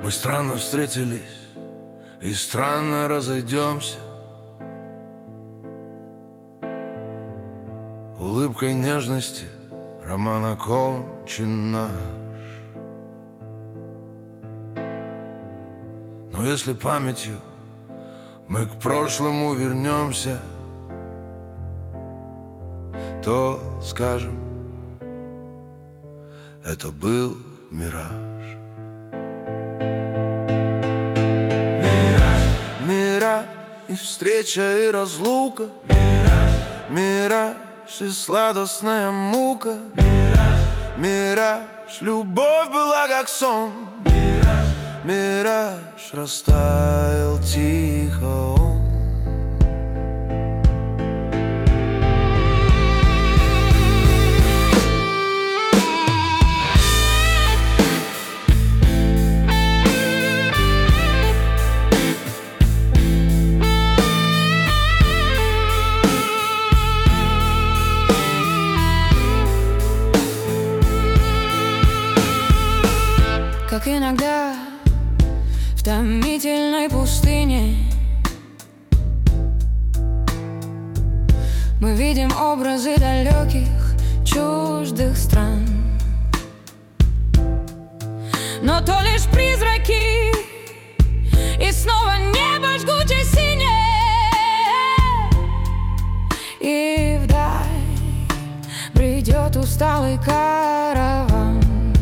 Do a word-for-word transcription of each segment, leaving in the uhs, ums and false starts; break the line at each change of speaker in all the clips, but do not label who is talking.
Мы странно встретились и странно разойдемся. Улыбкой нежности роман окончен наш. Но если памятью мы к прошлому вернемся, то скажем, это был мираж. Мираж и встреча, и разлука. Мираж и сладостная мука. Мираж, любовь была как сон. Мираж, растаял тихо он.
Как иногда в томительной пустыне мы видим образы далеких, чуждых стран, но то лишь призраки, и снова небо жгуче синее, и вдаль бредет усталый караван.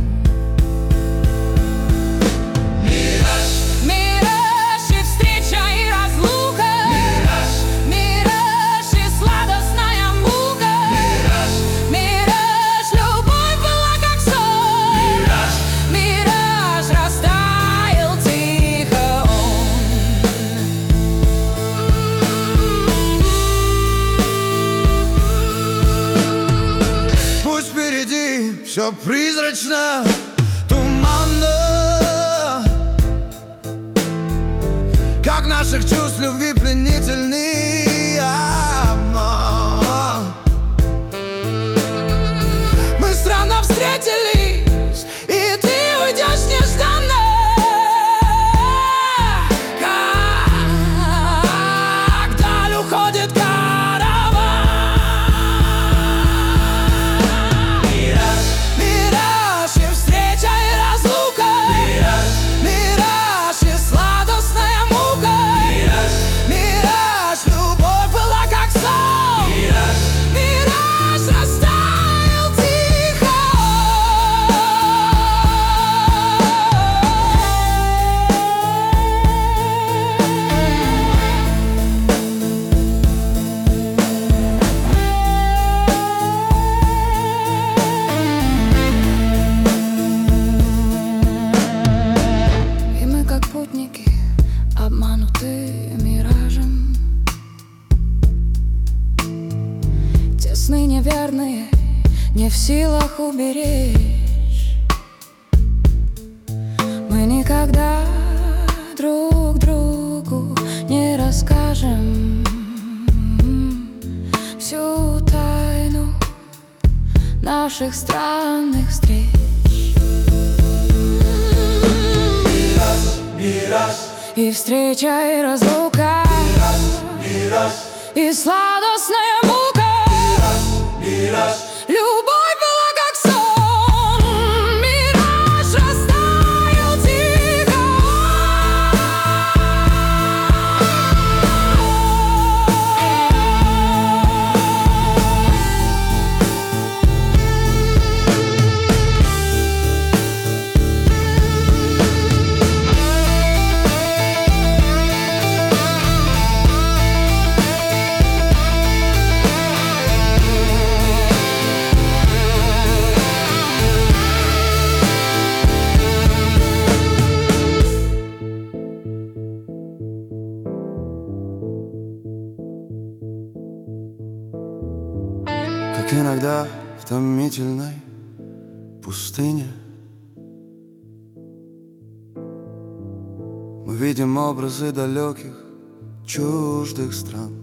Все призрачно, туманно, как наших чувств любви пленительный обман. Мы странно встретились, и ты уйдешь нежданно, как даль уходит караван.
Обмануты миражем, те сны неверные не в силах уберечь. Мы никогда друг другу не расскажем всю тайну наших странных встреч.
Мираж,
и встреча, и разлука,
мираж, мираж,
и сладостная мука.
Мираж, мираж,
любовь была как сон. Мираж растаял тихо.
Как иногда в томительной пустыне мы видим образы далеких, чуждых стран,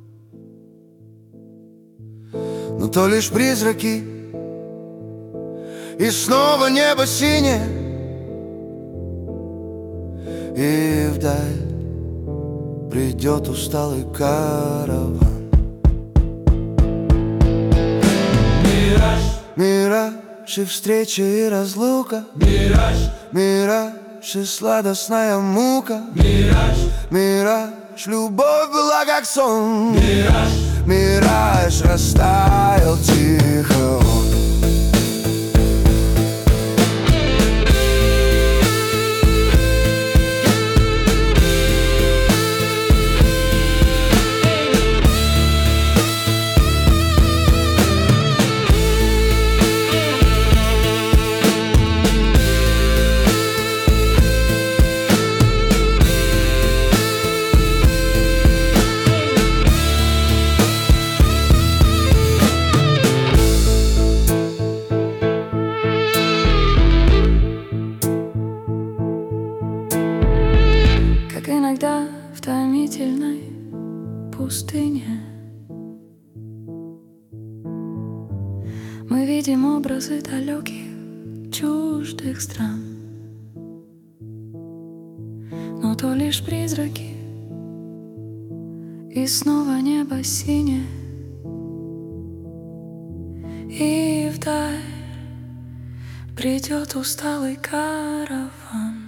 но то лишь призраки, и снова небо синее, И вдаль придет усталый караван.
Мираж,
Мираж и встреча, и разлука,
мираж,
мираж и сладостная мука,
мираж,
мираж, любовь была как сон,
мираж,
мираж растаял тихо он.
Как иногда в томительной пустыне мы видим образы далеких, чуждых стран, но то лишь призраки, и снова небо синее, и вдаль придет усталый караван.